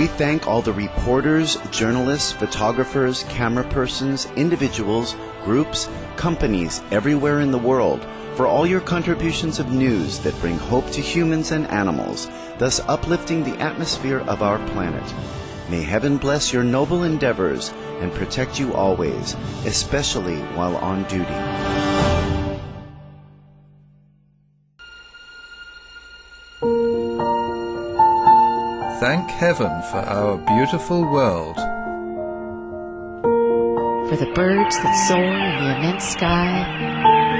We thank all the reporters, journalists, photographers, camera persons, individuals, groups, companies everywhere in the world for all your contributions of news that bring hope to humans and animals, thus uplifting the atmosphere of our planet. May heaven bless your noble endeavors and protect you always, especially while on duty. Thank heaven for our beautiful world. For the birds that soar in the immense sky.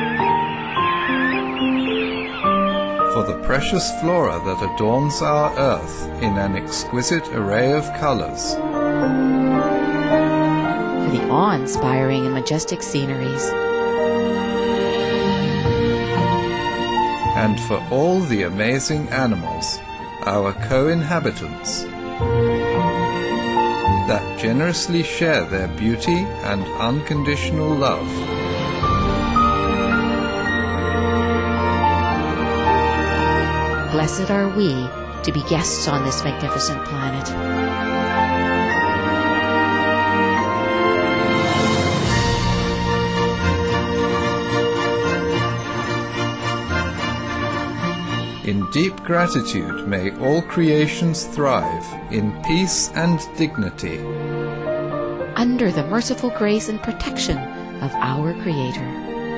For the precious flora that adorns our earth in an exquisite array of colors. For the awe-inspiring and majestic sceneries. And for all the amazing animals, our co-inhabitants, that generously share their beauty and unconditional love. Blessed are we to be guests on this magnificent planet. In deep gratitude may all creations thrive in peace and dignity. Under the merciful grace and protection of our Creator.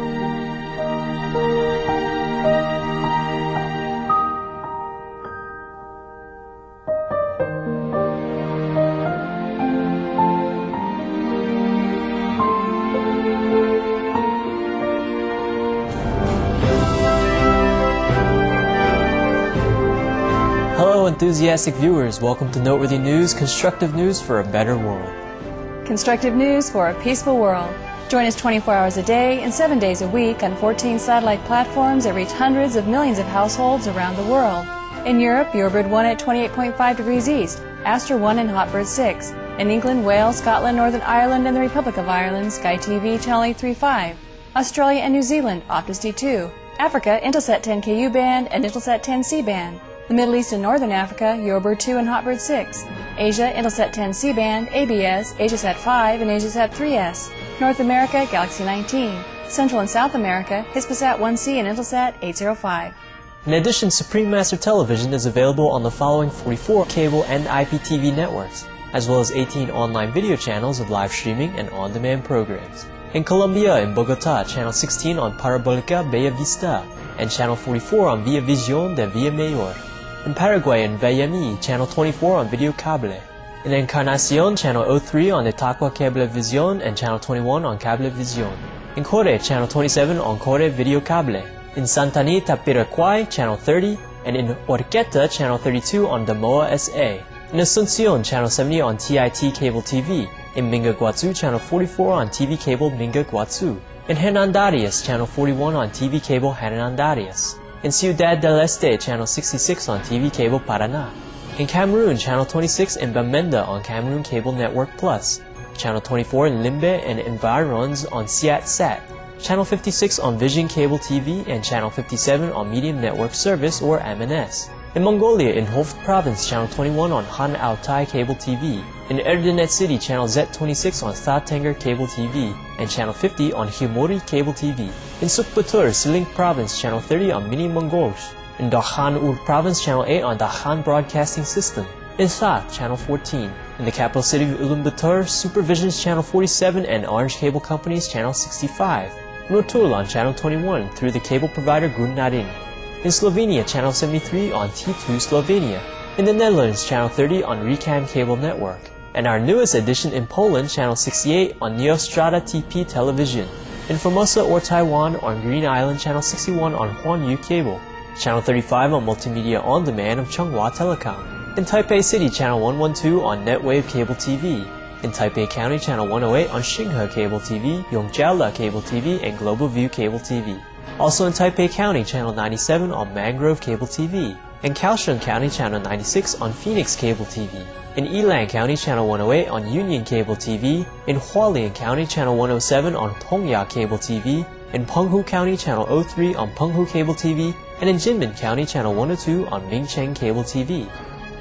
Hello enthusiastic viewers, welcome to Noteworthy News, constructive news for a better world. Constructive news for a peaceful world. Join us 24 hours a day and 7 days a week on 14 satellite platforms that reach hundreds of millions of households around the world. In Europe, Yorebird 1 at 28.5 degrees east, Astor 1 and Hotbird 6. In England, Wales, Scotland, Northern Ireland, and the Republic of Ireland, Sky TV Channel 835. Australia and New Zealand, Optus D2. Africa, Intelsat 10KU band and Intelsat 10C band. The Middle East and Northern Africa, Yorebird 2 and Hotbird 6. Asia, Intelsat 10C band, ABS, Asiasat 5 and Asiasat 3S. North America, Galaxy 19. Central and South America, Hispasat 1C and Intelsat 805. In addition, Supreme Master Television is available on the following 44 cable and IPTV networks, as well as 18 online video channels of live streaming and on-demand programs. In Colombia, in Bogota, Channel 16 on Parabolica Bella Vista, and Channel 44 on Via Visión de Villa Mayor. In Paraguay, in Valladolid, Channel 24 on Video Cable. In Encarnación, Channel 03 on Itaqua Cablevisión and Channel 21 on Cablevisión. In Core, Channel 27 on Core Video Cable. In Santanita, Piraquay, Channel 30, and in Orqueta, Channel 32 on Damoa SA. In Asunción, Channel 70 on TIT Cable TV. In Minga Guazú, Channel 44 on TV Cable Minga Guazú. In Hernandarias, Channel 41 on TV Cable Hernandarias. In Ciudad del Este, Channel 66 on TV Cable Paraná. In Cameroon, Channel 26 in Bamenda on Cameroon Cable Network Plus. Channel 24 in Limbe and Environs on Siat Sat. Channel 56 on Vision Cable TV and Channel 57 on Medium Network Service or MNS. In Mongolia, in Hoft Province, Channel 21 on Han Altai Cable TV. In Erdenet City, Channel Z26 on Stavanger Cable TV and Channel 50 on Himori Cable TV. In Sukbatur, Siling Province, Channel 30 on Mini Mongols. In Dakhan Ur Province, Channel 8 on Dakhan Broadcasting System. In That, Channel 14. In the capital city of Ulaanbaatar, Supervision's Channel 47 and Orange Cable Company's Channel 65. In Rotul on Channel 21 through the cable provider Gunnarin. In Slovenia, Channel 73 on T2 Slovenia. In the Netherlands, Channel 30 on Recam Cable Network. And our newest edition in Poland, Channel 68 on Neostrata TP Television. In Formosa or Taiwan on Green Island, Channel 61 on Huanyu Cable. Channel 35 on Multimedia On Demand of Changhua Telecom. In Taipei City, Channel 112 on Netwave Cable TV. In Taipei County, Channel 108 on Xinghe Cable TV, Yongjiaola Cable TV, and Global View Cable TV. Also in Taipei County, Channel 97 on Mangrove Cable TV. In Kaohsiung County, Channel 96 on Phoenix Cable TV. In Yilan County, Channel 108 on Union Cable TV. In Hualien County, Channel 107 on Tongya Cable TV. In Penghu County, Channel 03 on Penghu Cable TV. And in Jinmen County, Channel 102 on Mingcheng Cable TV.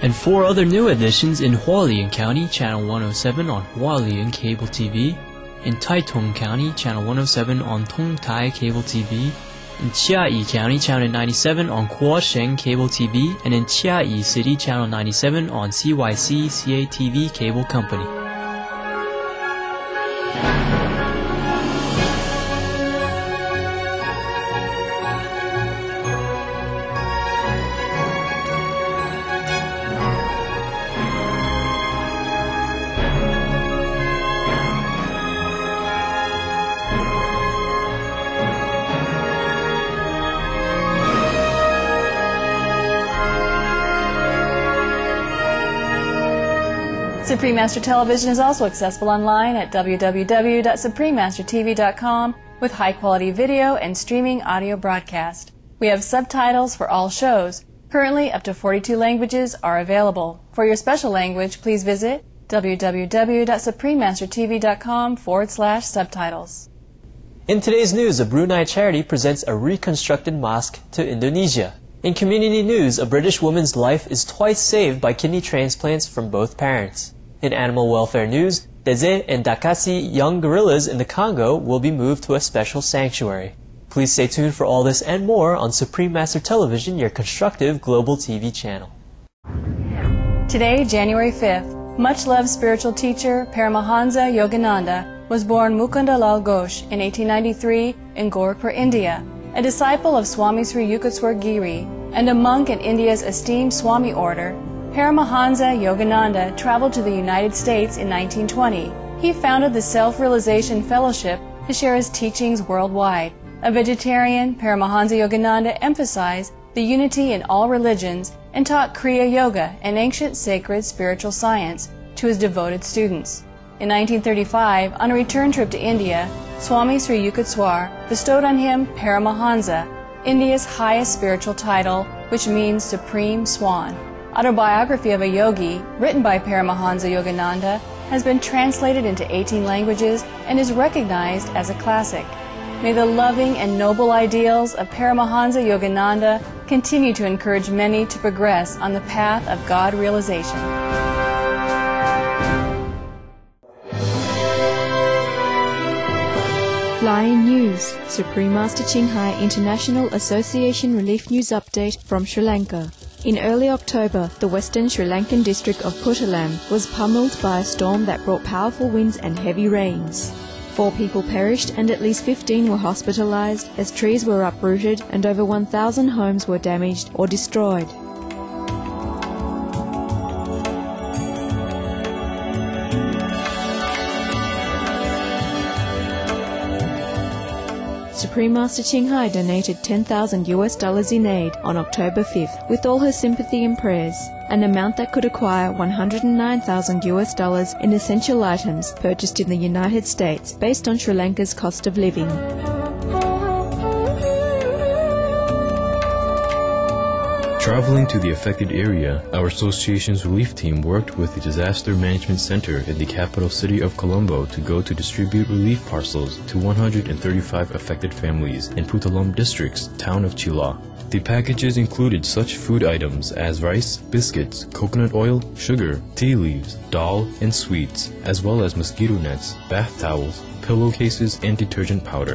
And 4 other new additions in Hualien County, Channel 107 on Hualien Cable TV, in Taitung County, Channel 107 on Tongtai Cable TV, in Chiayi County, Channel 97 on Kuosheng Cable TV, and in Chiayi City, Channel 97 on CYC CATV Cable Company. Supreme Master Television is also accessible online at www.suprememastertv.com with high-quality video and streaming audio broadcast. We have subtitles for all shows. Currently, up to 42 languages are available. For your special language, please visit www.suprememastertv.com/subtitles. In today's news, a Brunei charity presents a reconstructed mosque to Indonesia. In community news, a British woman's life is twice saved by kidney transplants from both parents. In animal welfare news, Deze and Dakasi young gorillas in the Congo will be moved to a special sanctuary. Please stay tuned for all this and more on Supreme Master Television, your constructive global TV channel. Today, January 5th, much-loved spiritual teacher Paramahansa Yogananda was born Mukunda Lal Ghosh in 1893 in Gorakhpur, India, a disciple of Swami Sri Yukteswar Giri and a monk in India's esteemed Swami order. Paramahansa Yogananda traveled to the United States in 1920. He founded the Self-Realization Fellowship to share his teachings worldwide. A vegetarian, Paramahansa Yogananda emphasized the unity in all religions and taught Kriya Yoga, an ancient sacred spiritual science, to his devoted students. In 1935, on a return trip to India, Swami Sri Yukteswar bestowed on him Paramahansa, India's highest spiritual title, which means Supreme Swan. Autobiography of a Yogi, written by Paramahansa Yogananda, has been translated into 18 languages and is recognized as a classic. May the loving and noble ideals of Paramahansa Yogananda continue to encourage many to progress on the path of God realization. Flying News, Supreme Master Ching Hai International Association Relief News Update from Sri Lanka. In early October, the western Sri Lankan district of Puttalam was pummeled by a storm that brought powerful winds and heavy rains. 4 people perished and at least 15 were hospitalized as trees were uprooted and over 1,000 homes were damaged or destroyed. Supreme Master Ching Hai donated $10,000 in aid on October 5th with all her sympathy and prayers, an amount that could acquire $109,000 in essential items purchased in the United States based on Sri Lanka's cost of living. Traveling to the affected area, our association's relief team worked with the Disaster Management Center in the capital city of Colombo to go to distribute relief parcels to 135 affected families in Puttalam District's town of Chila. The packages included such food items as rice, biscuits, coconut oil, sugar, tea leaves, dal, and sweets, as well as mosquito nets, bath towels, pillowcases, and detergent powder.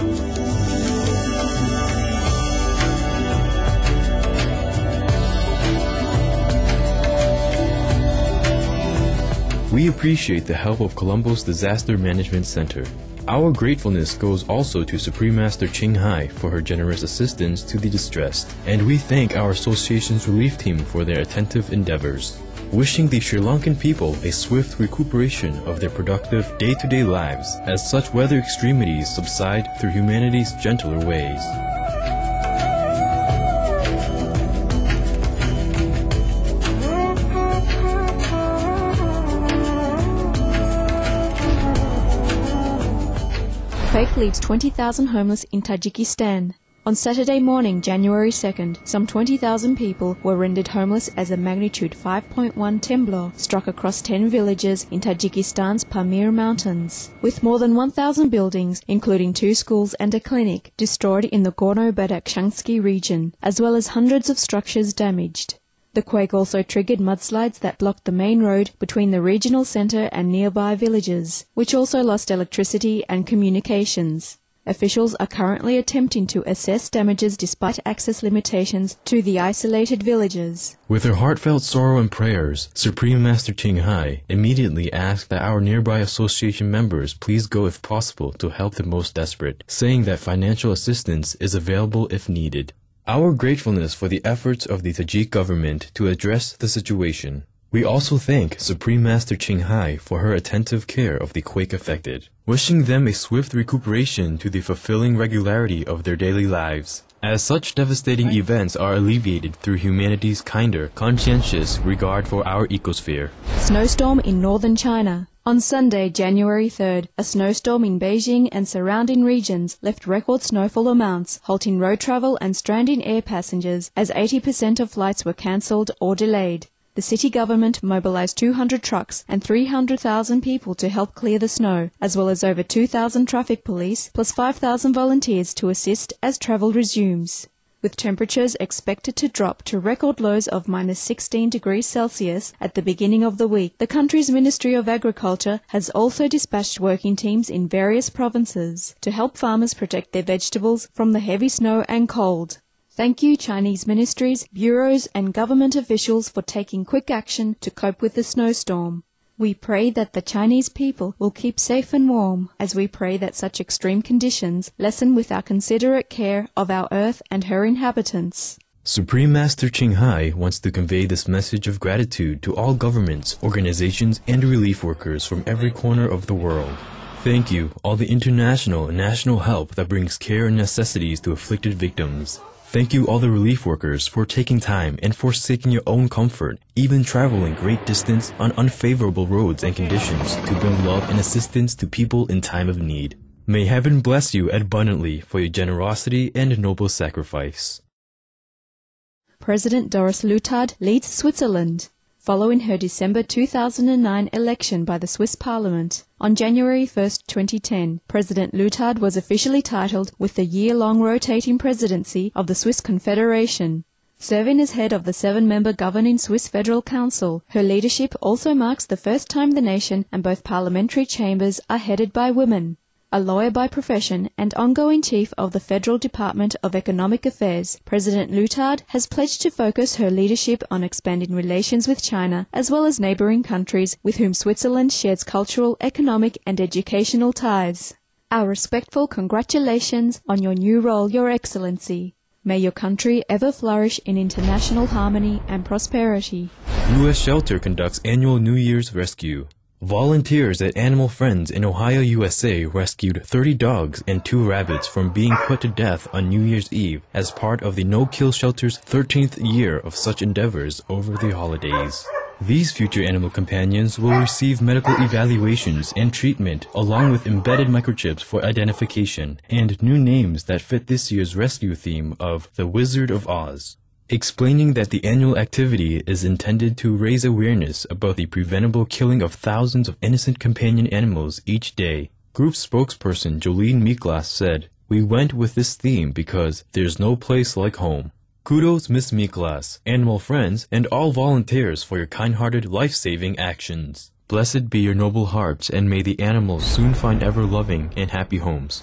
We appreciate the help of Colombo's Disaster Management Center. Our gratefulness goes also to Supreme Master Ching Hai for her generous assistance to the distressed, and we thank our association's relief team for their attentive endeavors. Wishing the Sri Lankan people a swift recuperation of their productive day-to-day lives as such weather extremities subside through humanity's gentler ways. Quake leaves 20,000 homeless in Tajikistan. On Saturday morning, January 2nd, some 20,000 people were rendered homeless as a magnitude 5.1 temblor struck across 10 villages in Tajikistan's Pamir Mountains, with more than 1,000 buildings, including 2 schools and a clinic, destroyed in the Gorno-Badakhshansky region, as well as hundreds of structures damaged. The quake also triggered mudslides that blocked the main road between the regional center and nearby villages, which also lost electricity and communications. Officials are currently attempting to assess damages despite access limitations to the isolated villages. With her heartfelt sorrow and prayers, Supreme Master Ching Hai immediately asked that our nearby association members please go if possible to help the most desperate, saying that financial assistance is available if needed. Our gratefulness for the efforts of the Tajik government to address the situation. We also thank Supreme Master Ching Hai for her attentive care of the quake affected, wishing them a swift recuperation to the fulfilling regularity of their daily lives, as such devastating events are alleviated through humanity's kinder, conscientious regard for our ecosphere. Snowstorm in northern China. On Sunday, January 3rd, a snowstorm in Beijing and surrounding regions left record snowfall amounts, halting road travel and stranding air passengers as 80% of flights were cancelled or delayed. The city government mobilized 200 trucks and 300,000 people to help clear the snow, as well as over 2,000 traffic police, plus 5,000 volunteers to assist as travel resumes. With temperatures expected to drop to record lows of minus 16 degrees Celsius at the beginning of the week, the country's Ministry of Agriculture has also dispatched working teams in various provinces to help farmers protect their vegetables from the heavy snow and cold. Thank you, Chinese ministries, bureaus, and government officials for taking quick action to cope with the snowstorm. We pray that the Chinese people will keep safe and warm, as we pray that such extreme conditions lessen with our considerate care of our earth and her inhabitants. Supreme Master Ching Hai wants to convey this message of gratitude to all governments, organizations, and relief workers from every corner of the world. Thank you, all the international and national help that brings care and necessities to afflicted victims. Thank you all the relief workers for taking time and forsaking your own comfort, even traveling great distance on unfavorable roads and conditions to bring love and assistance to people in time of need. May heaven bless you abundantly for your generosity and noble sacrifice. President Doris Leuthard leads Switzerland. Following her December 2009 election by the Swiss Parliament, on January 1, 2010, President Leuthard was officially titled with the year-long rotating presidency of the Swiss Confederation. Serving as head of the 7-member governing Swiss Federal Council, her leadership also marks the first time the nation and both parliamentary chambers are headed by women. A lawyer by profession and ongoing chief of the Federal Department of Economic Affairs, President Leuthard has pledged to focus her leadership on expanding relations with China as well as neighboring countries with whom Switzerland shares cultural, economic, and educational ties. Our respectful congratulations on your new role, Your Excellency. May your country ever flourish in international harmony and prosperity. U.S. Shelter conducts annual New Year's rescue. Volunteers at Animal Friends in Ohio, USA rescued 30 dogs and 2 rabbits from being put to death on New Year's Eve as part of the No Kill Shelter's 13th year of such endeavors over the holidays. These future animal companions will receive medical evaluations and treatment along with embedded microchips for identification and new names that fit this year's rescue theme of The Wizard of Oz. Explaining that the annual activity is intended to raise awareness about the preventable killing of thousands of innocent companion animals each day, group spokesperson Jolene Miklas said, "We went with this theme because there's no place like home." Kudos, Miss Miklas, Animal Friends, and all volunteers for your kind-hearted, life-saving actions. Blessed be your noble hearts, and may the animals soon find ever-loving and happy homes.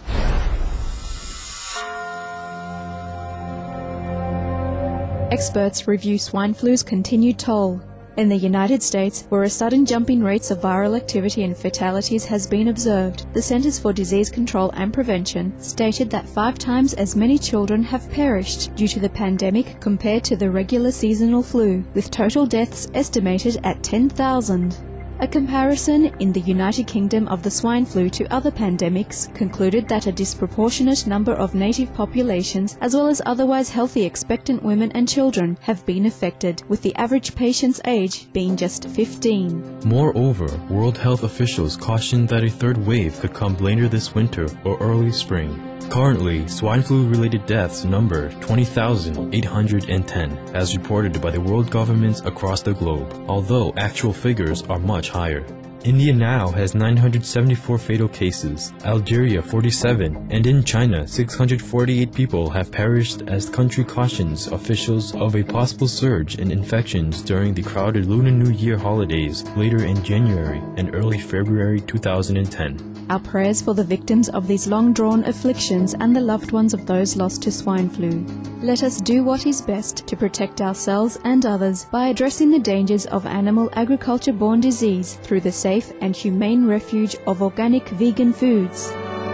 Experts review swine flu's continued toll. In the United States, where a sudden jump in rates of viral activity and fatalities has been observed, the Centers for Disease Control and Prevention stated that 5 times as many children have perished due to the pandemic compared to the regular seasonal flu, with total deaths estimated at 10,000. A comparison in the United Kingdom of the swine flu to other pandemics concluded that a disproportionate number of native populations, as well as otherwise healthy expectant women and children, have been affected, with the average patient's age being just 15. Moreover, World Health officials cautioned that a third wave could come later this winter or early spring. Currently, swine flu-related deaths number 20,810, as reported by the world governments across the globe, although actual figures are much higher. India now has 974 fatal cases, Algeria 47, and in China 648 people have perished as the country cautions officials of a possible surge in infections during the crowded Lunar New Year holidays later in January and early February 2010. Our prayers for the victims of these long-drawn afflictions and the loved ones of those lost to swine flu. Let us do what is best to protect ourselves and others by addressing the dangers of animal agriculture-borne disease through the safe and humane refuge of organic vegan foods.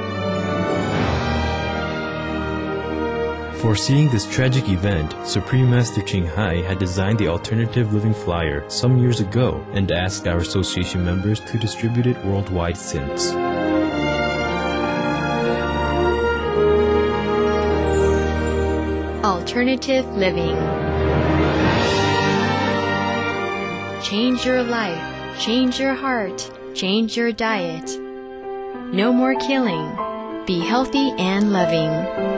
Foreseeing this tragic event, Supreme Master Ching Hai had designed the Alternative Living Flyer some years ago and asked our association members to distribute it worldwide since. Alternative living. Change your life. Change your heart. Change your diet. No more killing. Be healthy and loving.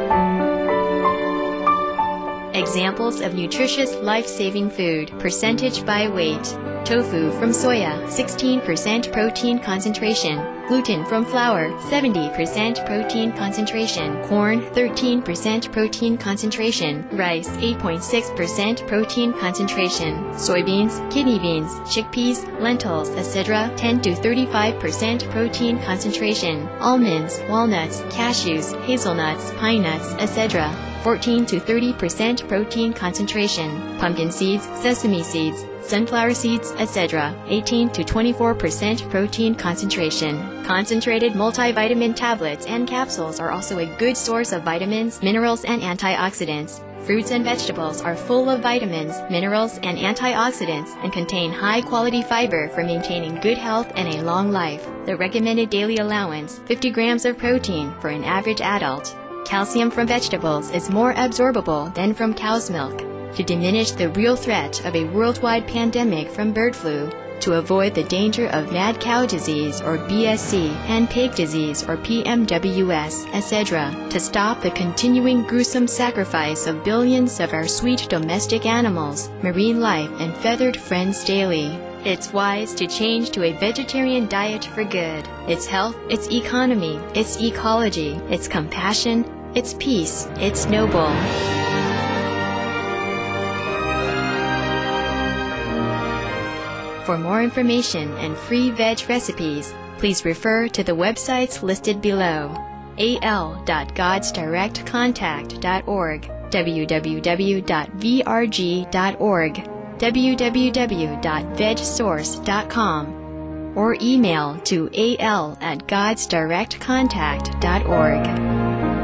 Examples of nutritious life-saving food. Percentage by weight. Tofu from soya, 16% protein concentration. Gluten from flour, 70% protein concentration. Corn, 13% protein concentration. Rice, 8.6% protein concentration. Soybeans, kidney beans, chickpeas, lentils, etc. 10 to 35% protein concentration. Almonds, walnuts, cashews, hazelnuts, pine nuts, etc. 14 to 30% protein concentration. Pumpkin seeds, sesame seeds, sunflower seeds, etc. 18 to 24% protein concentration. Concentrated multivitamin tablets and capsules are also a good source of vitamins, minerals, and antioxidants. Fruits and vegetables are full of vitamins, minerals, and antioxidants and contain high-quality fiber for maintaining good health and a long life. The recommended daily allowance, 50 grams of protein for an average adult. Calcium from vegetables is more absorbable than from cow's milk. To diminish the real threat of a worldwide pandemic from bird flu, to avoid the danger of mad cow disease or BSC and pig disease or PMWS, etc., to stop the continuing gruesome sacrifice of billions of our sweet domestic animals, marine life, and feathered friends daily. It's wise to change to a vegetarian diet for good. It's health, it's economy, it's ecology, it's compassion, it's peace, it's noble. For more information and free veg recipes, please refer to the websites listed below: al.godsdirectcontact.org, www.vrg.org, www.vegsource.com, or email to al@godsdirectcontact.org.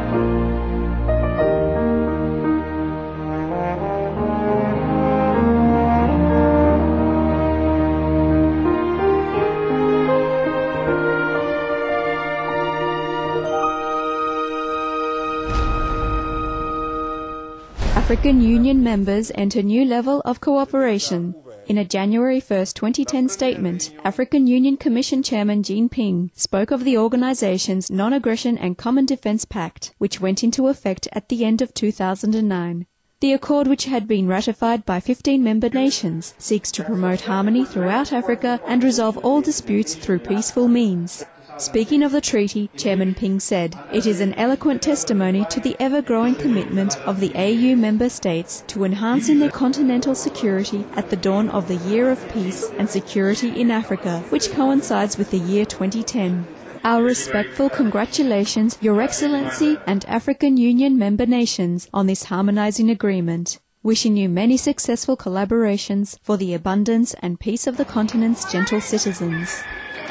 African Union members enter new level of cooperation. In a January 1, 2010 statement, African Union Commission Chairman Jean Ping spoke of the organization's Non-Aggression and Common Defense Pact, which went into effect at the end of 2009. The accord, which had been ratified by 15 member nations, seeks to promote harmony throughout Africa and resolve all disputes through peaceful means. Speaking of the treaty, Chairman Ping said, "It is an eloquent testimony to the ever-growing commitment of the AU member states to enhancing their continental security at the dawn of the Year of Peace and Security in Africa, which coincides with the year 2010. Our respectful congratulations, Your Excellency and African Union member nations, on this harmonizing agreement. Wishing you many successful collaborations for the abundance and peace of the continent's gentle citizens."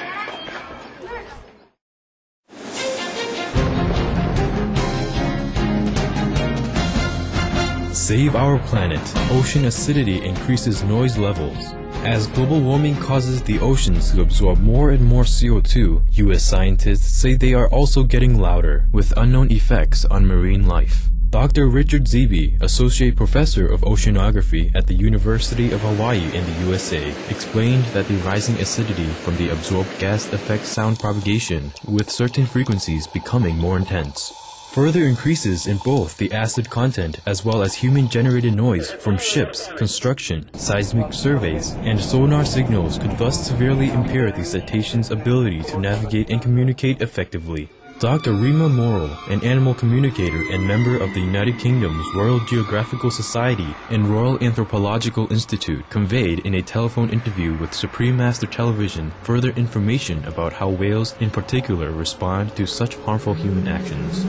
Save our planet. Ocean acidity increases noise levels. As global warming causes the oceans to absorb more and more CO2, U.S. scientists say they are also getting louder, with unknown effects on marine life. Dr. Richard Zeeby, Associate Professor of Oceanography at the University of Hawaii in the USA, explained that the rising acidity from the absorbed gas affects sound propagation, with certain frequencies becoming more intense. further increases in both the acid content as well as human-generated noise from ships, construction, seismic surveys, and sonar signals could thus severely impair the cetacean's ability to navigate and communicate effectively. Dr. Rima Morrell, an animal communicator and member of the United Kingdom's Royal Geographical Society and Royal Anthropological Institute, conveyed in a telephone interview with Supreme Master Television further information about how whales in particular respond to such harmful human actions.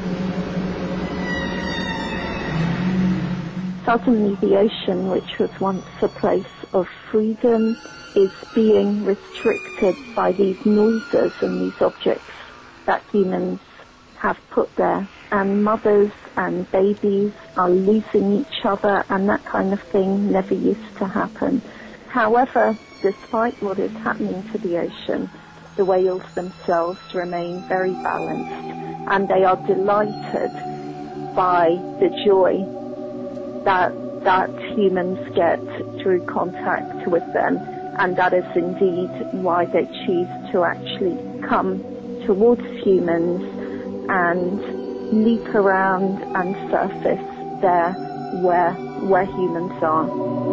Suddenly the ocean, which was once a place of freedom, is being restricted by these noises and these objects that humans have put there, and mothers and babies are losing each other, and that kind of thing never used to happen. However, despite what is happening to the ocean, the whales themselves remain very balanced, and they are delighted by the joy that humans get through contact with them, and that is indeed why they choose to actually come towards humans and leap around and surface there where humans are.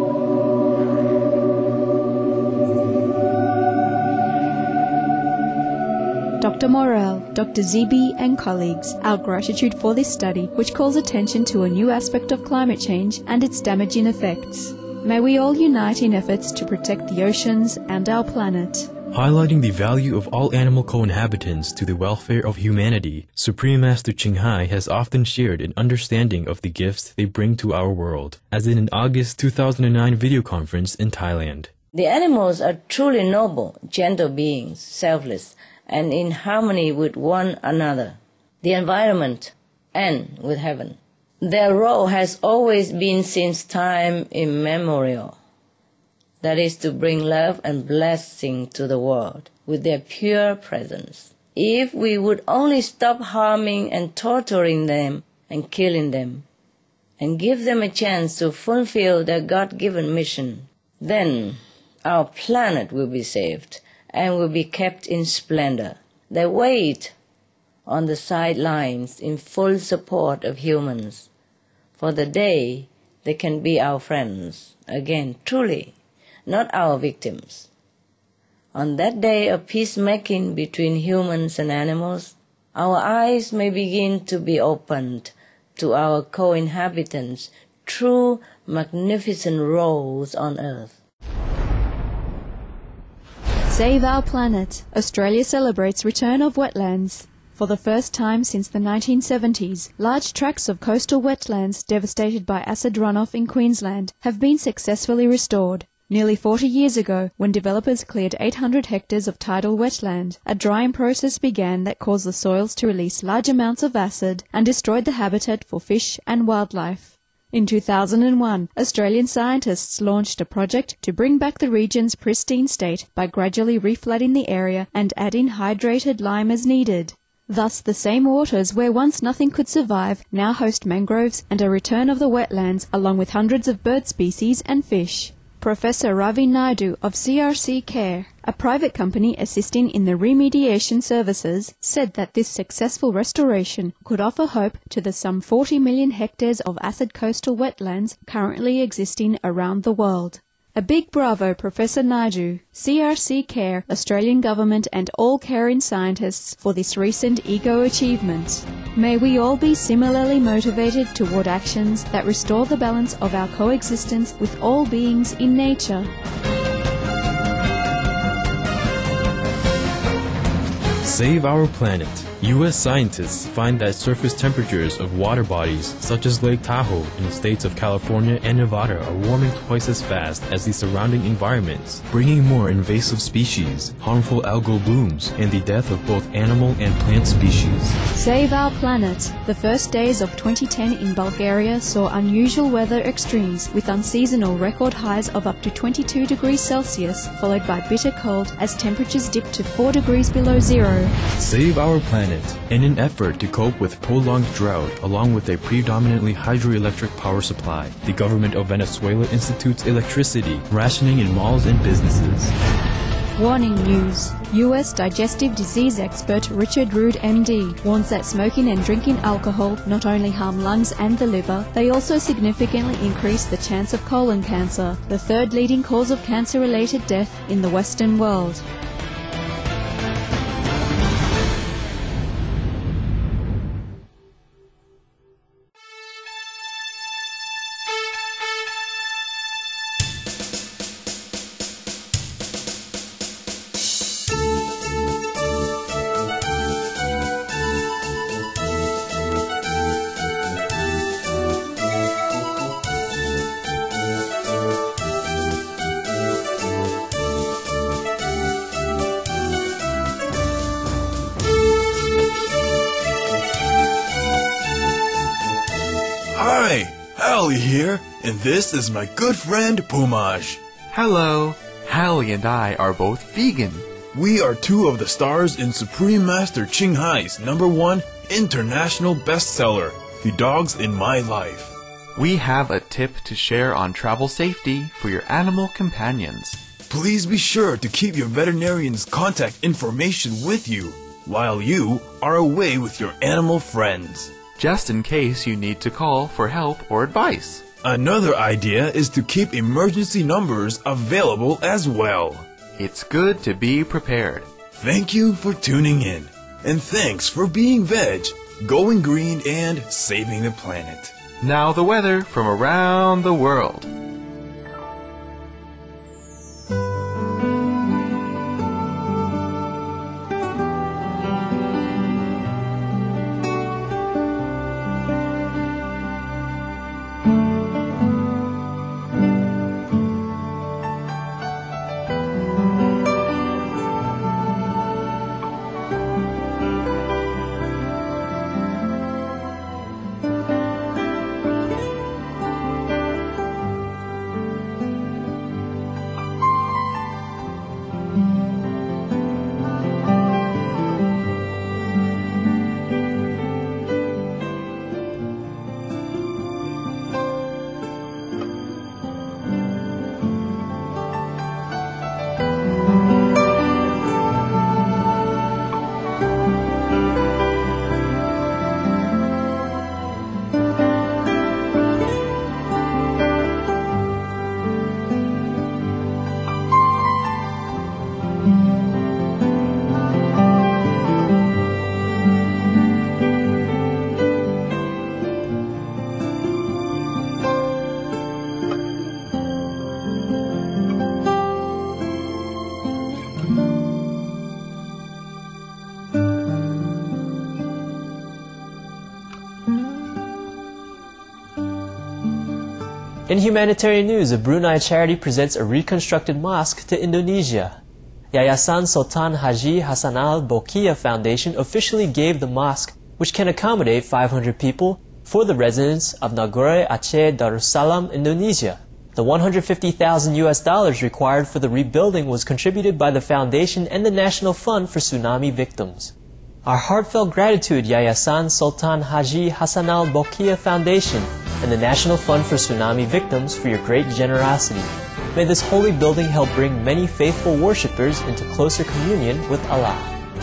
Dr. Morrell, Dr. Zeeby and colleagues, our gratitude for this study, which calls attention to a new aspect of climate change and its damaging effects. May we all unite in efforts to protect the oceans and our planet. Highlighting the value of all animal co-inhabitants to the welfare of humanity, Supreme Master Ching Hai has often shared an understanding of the gifts they bring to our world, as in an August 2009 video conference in Thailand. The animals are truly noble, gentle beings, selfless, and in harmony with one another, the environment, and with heaven. Their role has always been since time immemorial. That is to bring love and blessing to the world with their pure presence. If we would only stop harming and torturing them and killing them, and give them a chance to fulfill their God-given mission, then our planet will be saved and will be kept in splendor. They wait on the sidelines in full support of humans for the day they can be our friends again, truly, not our victims. On that day of peacemaking between humans and animals, our eyes may begin to be opened to our co-inhabitants' true magnificent roles on Earth. Save our planet. Australia celebrates return of wetlands. For the first time since the 1970s, large tracts of coastal wetlands devastated by acid runoff in Queensland have been successfully restored. Nearly 40 years ago, when developers cleared 800 hectares of tidal wetland, a drying process began that caused the soils to release large amounts of acid and destroyed the habitat for fish and wildlife. In 2001, Australian scientists launched a project to bring back the region's pristine state by gradually reflooding the area and adding hydrated lime as needed. Thus, the same waters where once nothing could survive now host mangroves and a return of the wetlands along with hundreds of bird species and fish. Professor Ravi Naidu of CRC Care, a private company assisting in the remediation services, said that this successful restoration could offer hope to the some 40 million hectares of acid coastal wetlands currently existing around the world. A big bravo, Professor Naidu, CRC Care, Australian Government and all caring scientists for this recent ego achievement. May we all be similarly motivated toward actions that restore the balance of our coexistence with all beings in nature. Save our planet. U.S. scientists find that surface temperatures of water bodies such as Lake Tahoe in the states of California and Nevada are warming twice as fast as the surrounding environments, bringing more invasive species, harmful algal blooms, and the death of both animal and plant species. Save our planet. The first days of 2010 in Bulgaria saw unusual weather extremes with unseasonal record highs of up to 22 degrees Celsius, followed by bitter cold as temperatures dipped to 4 degrees below zero. Save our planet. In an effort to cope with prolonged drought along with a predominantly hydroelectric power supply, the government of Venezuela institutes electricity rationing in malls and businesses. Warning news. U.S. digestive disease expert Richard Rood, MD, warns that smoking and drinking alcohol not only harm lungs and the liver, they also significantly increase the chance of colon cancer, the third leading cause of cancer-related death in the Western world. Hi, Hallie here, and this is my good friend Pumaj. Hello, Hallie and I are both vegan. We are two of the stars in Supreme Master Ching Hai's #1 international bestseller, The Dogs in My Life. We have a tip to share on travel safety for your animal companions. Please be sure to keep your veterinarian's contact information with you while you are away with your animal friends, just in case you need to call for help or advice. Another idea is to keep emergency numbers available as well. It's good to be prepared. Thank you for tuning in, and thanks for being veg, going green, and saving the planet. Now the weather from around the world. In humanitarian news, a Brunei charity presents a reconstructed mosque to Indonesia. Yayasan Sultan Haji Hassan al-Bolkiah Foundation officially gave the mosque, which can accommodate 500 people, for the residents of Nagore Aceh Darussalam, Indonesia. The $150,000 required for the rebuilding was contributed by the foundation and the National Fund for Tsunami Victims. Our heartfelt gratitude, Yayasan Sultan Haji Hassan al-Bolkiah Foundation and the National Fund for Tsunami Victims, for your great generosity. May this holy building help bring many faithful worshippers into closer communion with Allah.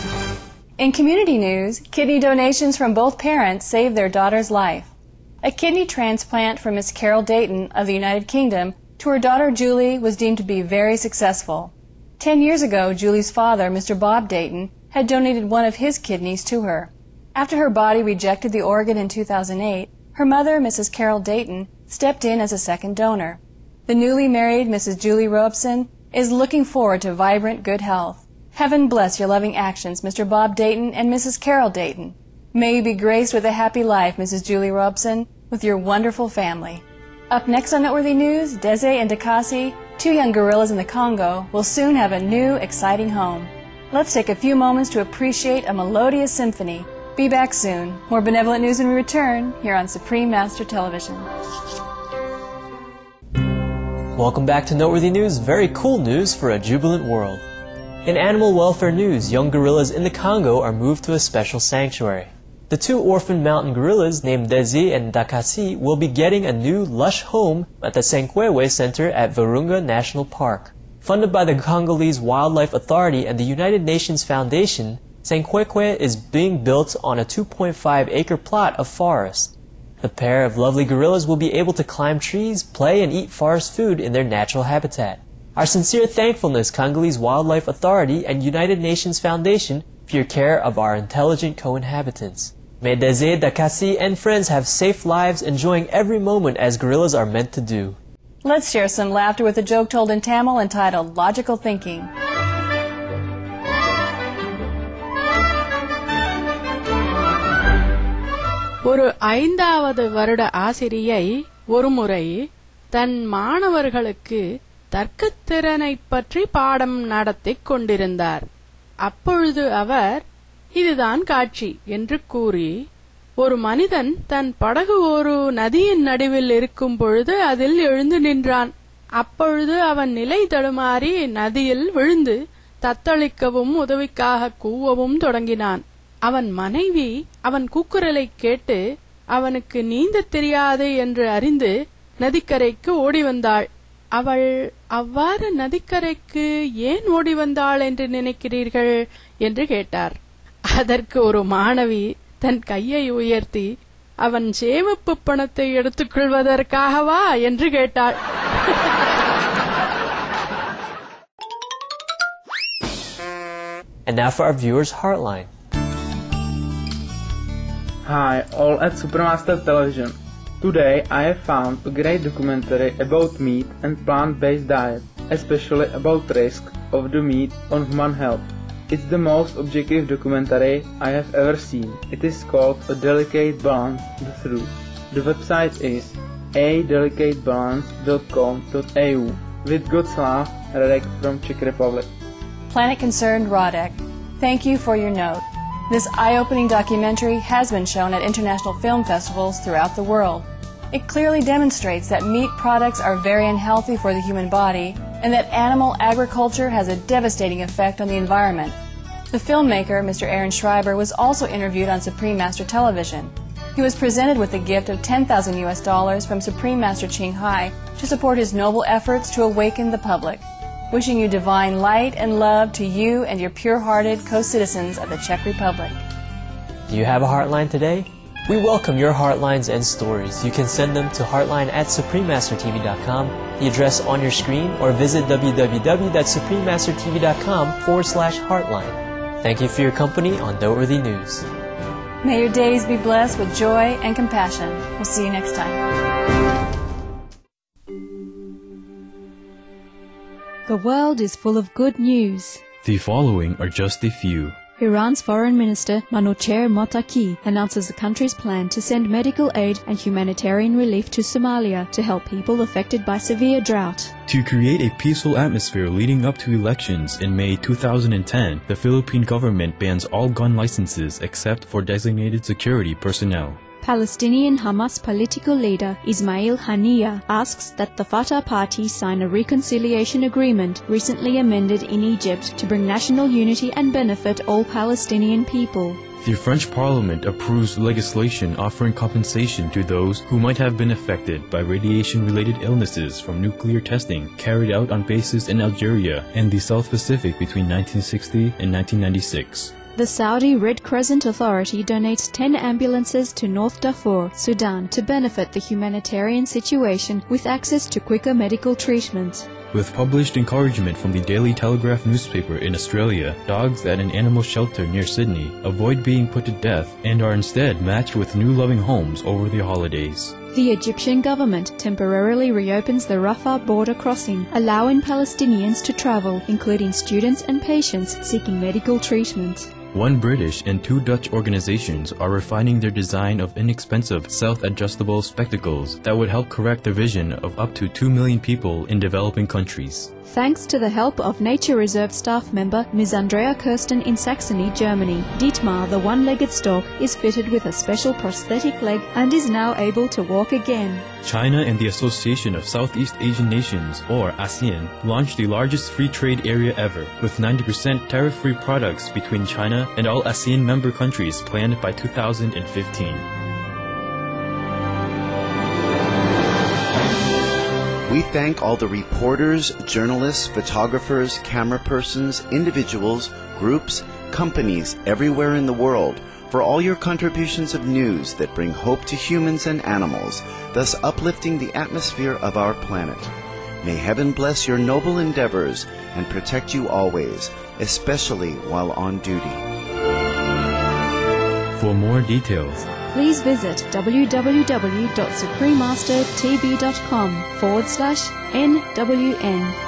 In community news, kidney donations from both parents saved their daughter's life. A kidney transplant from Miss Carol Dayton of the United Kingdom to her daughter Julie was deemed to be very successful. 10 years ago, Julie's father, Mr. Bob Dayton, had donated one of his kidneys to her. After her body rejected the organ in 2008, her mother, Mrs. Carol Dayton, stepped in as a second donor. The newly married Mrs. Julie Robson is looking forward to vibrant good health. Heaven bless your loving actions, Mr. Bob Dayton and Mrs. Carol Dayton. May you be graced with a happy life, Mrs. Julie Robson, with your wonderful family. Up next on Noteworthy News, Deze and Dakasi, two young gorillas in the Congo, will soon have a new, exciting home. Let's take a few moments to appreciate a melodious symphony. Be back soon. More benevolent news when we return, here on Supreme Master Television. Welcome back to Noteworthy News. Very cool news for a jubilant world. In animal welfare news, young gorillas in the Congo are moved to a special sanctuary. The two orphan mountain gorillas named Deze and Dakasi will be getting a new lush home at the Senkwewe Center at Virunga National Park. Funded by the Congolese Wildlife Authority and the United Nations Foundation, Sankwekwe is being built on a 2.5-acre plot of forest. The pair of lovely gorillas will be able to climb trees, play, and eat forest food in their natural habitat. Our sincere thankfulness, Congolese Wildlife Authority and United Nations Foundation, for your care of our intelligent co-inhabitants. May Deze, Dakasi, and friends have safe lives, enjoying every moment as gorillas are meant to do. Let's share some laughter with a joke told in Tamil entitled Logical Thinking. ஒரு 5வது வருட ஆசிரியை ஒருமுறை தன் மாணவர்களுக்கு தர்க்கத்திறனை பற்றி பாடம் நடத்திக் கொண்டிருந்தார். அப்பொழுது அவர், இதுதான் காட்சி என்று கூறி, ஒரு மனிதன் தன் படகு ஒரு நதியின் நடுவில் இருக்கும் பொழுது அதில் எழுந்து நின்றான். அப்பொழுது அவன் நிலை தடுமாறி நதியில் விழுந்து தத்தளிக்கவும் உதவிக்காக கூவவும் தொடங்கினான். அவன் மனைவி அவன் கூக்குரலை கேட்டு அவனுக்கு நீந்தத் தெரியாது என்று அறிந்து நதிக்கரைக்கு ஓடி வந்தாள். அவள் அவ்வாறு நதிக்கரைக்கு ஏன் ஓடி வந்தாள் என்று நினைக்கிறீர்கள் என்று கேட்டார். அதற்கு ஒரு மாணவி தன் கையை உயர்த்தி, அவன் சேமிப்பு பணத்தை எடுத்துக்கொள்வதற்காகவா என்று கேட்டாள். And now for our viewers' Heartline. Hi, all at Supermaster Television. Today I have found a great documentary about meat and plant-based diet, especially about risk of the meat on human health. It's the most objective documentary I have ever seen. It is called A Delicate Balance, The Truth. The website is adelicatebalance.com.au. With God's love, Radek from Czech Republic. Planet Concerned Radek, thank you for your note. This eye-opening documentary has been shown at international film festivals throughout the world. It clearly demonstrates that meat products are very unhealthy for the human body and that animal agriculture has a devastating effect on the environment. The filmmaker, Mr. Aaron Schreiber, was also interviewed on Supreme Master Television. He was presented with a gift of $10,000 from Supreme Master Ching Hai to support his noble efforts to awaken the public. Wishing you divine light and love to you and your pure-hearted co-citizens of the Czech Republic. Do you have a Heartline today? We welcome your Heartlines and stories. You can send them to heartline@suprememastertv.com, the address on your screen, or visit www.suprememastertv.com/heartline. Thank you for your company on Noteworthy News. May your days be blessed with joy and compassion. We'll see you next time. The world is full of good news. The following are just a few. Iran's Foreign Minister Manouchehr Mottaki announces the country's plan to send medical aid and humanitarian relief to Somalia to help people affected by severe drought. To create a peaceful atmosphere leading up to elections in May 2010, the Philippine government bans all gun licenses except for designated security personnel. Palestinian Hamas political leader Ismail Haniyeh asks that the Fatah party sign a reconciliation agreement recently amended in Egypt to bring national unity and benefit all Palestinian people. The French Parliament approves legislation offering compensation to those who might have been affected by radiation-related illnesses from nuclear testing carried out on bases in Algeria and the South Pacific between 1960 and 1996. The Saudi Red Crescent Authority donates 10 ambulances to North Darfur, Sudan, to benefit the humanitarian situation with access to quicker medical treatment. With published encouragement from the Daily Telegraph newspaper in Australia, dogs at an animal shelter near Sydney avoid being put to death and are instead matched with new loving homes over the holidays. The Egyptian government temporarily reopens the Rafah border crossing, allowing Palestinians to travel, including students and patients seeking medical treatment. One British and 2 Dutch organizations are refining their design of inexpensive, self-adjustable spectacles that would help correct the vision of up to 2 million people in developing countries. Thanks to the help of Nature Reserve staff member Ms. Andrea Kirsten in Saxony, Germany, Dietmar, the one-legged stork, is fitted with a special prosthetic leg and is now able to walk again. China and the Association of Southeast Asian Nations, or ASEAN, launched the largest free trade area ever, with 90% tariff-free products between China and all ASEAN member countries planned by 2015. We thank all the reporters, journalists, photographers, camera persons, individuals, groups, companies everywhere in the world for all your contributions of news that bring hope to humans and animals, thus uplifting the atmosphere of our planet. May heaven bless your noble endeavors and protect you always, especially while on duty. For more details, please visit www.suprememastertv.com/NWN.